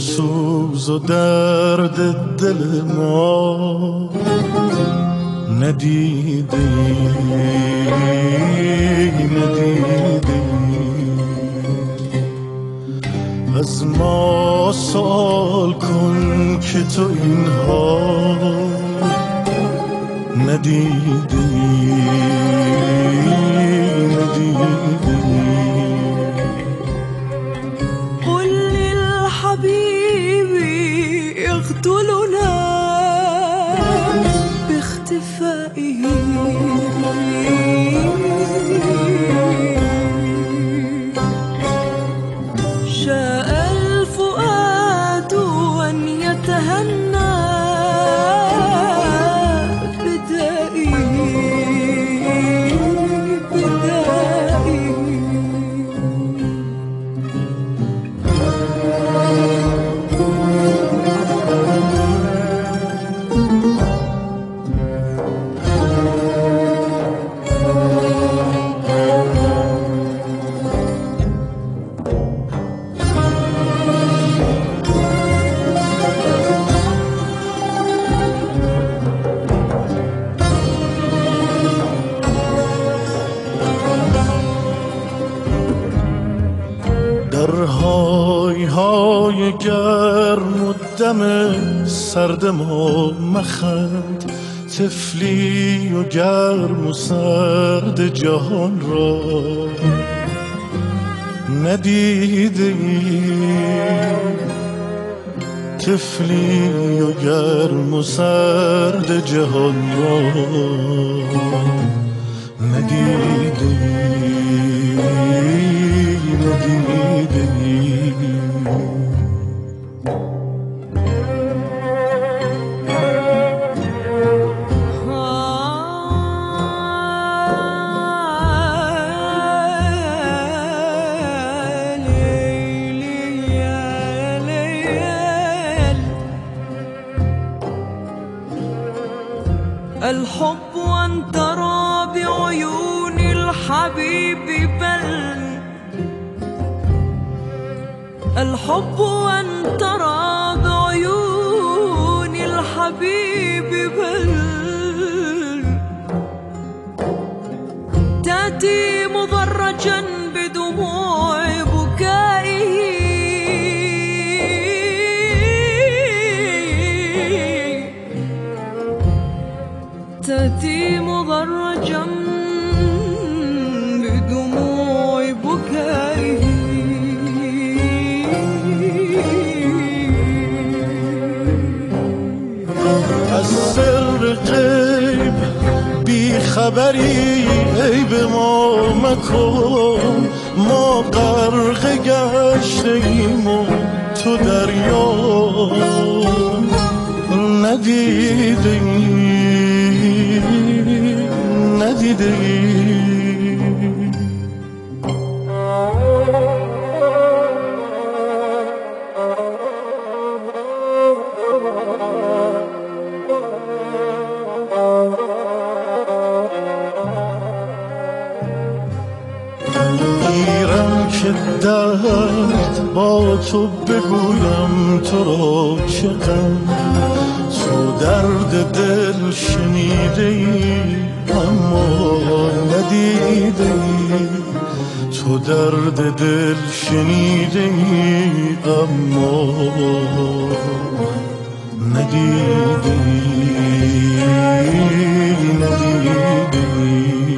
سوز و درد دل ما ندیدی از ما سوال کن که تو اینها ندیدی قل للحبيب يقتلنا باختفائه شاء الفؤاد أن يتهنى بدائه در های های گرم و دم سرد ما مخند طفلی و گرم و سرد جهان را ندیده طفلی و گرم و سرد جهان را ندیده الحب أن ترى بعيون الحبيب بل الحب أن ترى بعيون الحبيب بل تأتي مضرجا بدموع بكائه تأتي مضرجا بدموع بكائه از سر غیب بی خبری عیب ما مکن ما غرق گشته ایم و تو دریا ندیدی گیرم که درد با تو بگویم تو را چه غم تو درد دل شنیده ای اما ندیده ای تو درد دل شنیده ای اما ندیده ای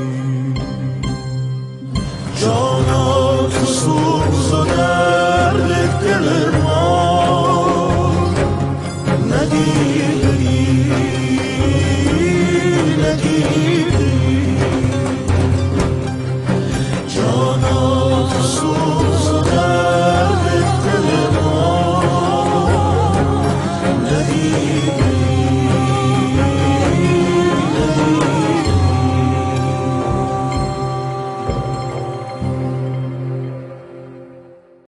جانا تو سوز و درد دل ما ندیده ای